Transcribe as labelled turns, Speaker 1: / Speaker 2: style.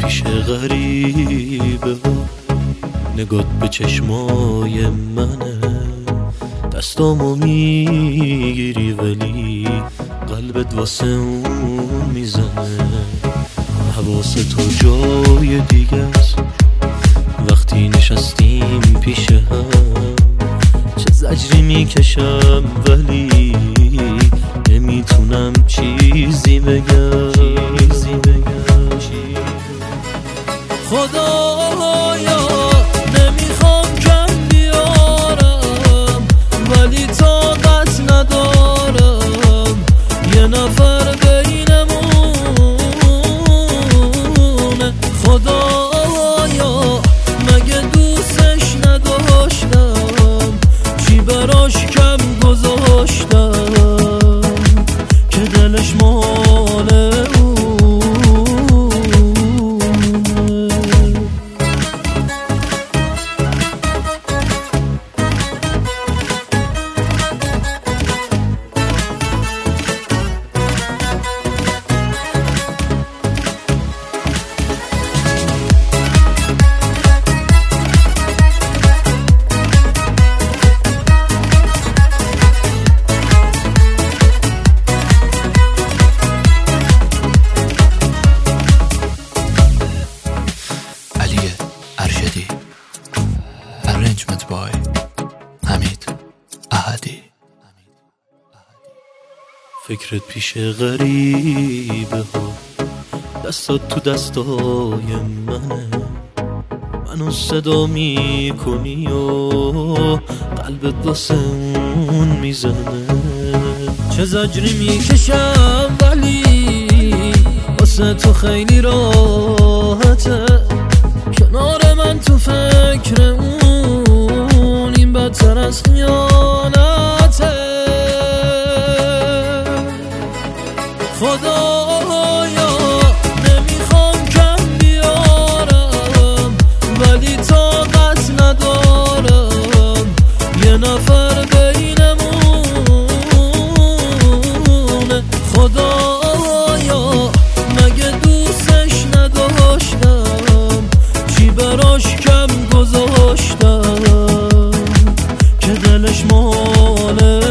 Speaker 1: پیش غریبه ها، نگات به چشمای منه، دستامو میگیری ولی قلبت واسه اون میزنه. حواس تو جای دیگه است وقتی نشستیم پیش هم، چه زجری میکشم ولی نمیتونم چیزی بگم. خدایا نمیخوام کم بیارم ولی طاقت ندارم یه نفر بینمونه. خدایا مگه دوستش نداشتم، چی براش کم گذاشتم که دلش مال Arrangement by حمید احدی. فکرت پیش غریبه ها، دستات تو دستای منه، منو صدا میکنی و قلبت واسه اون میزنه. چه زجری میکشم ولی واسه تو خیلی راحته، کنار من تو فکر اون این بدتر از خیانته. خدایا نمیخوام کم بیارم ولی طاقت ندارم یه نفر بینمونه. خدایا مگه دوستش نداشتم، چی براش کم گذاشتم که دلش ماله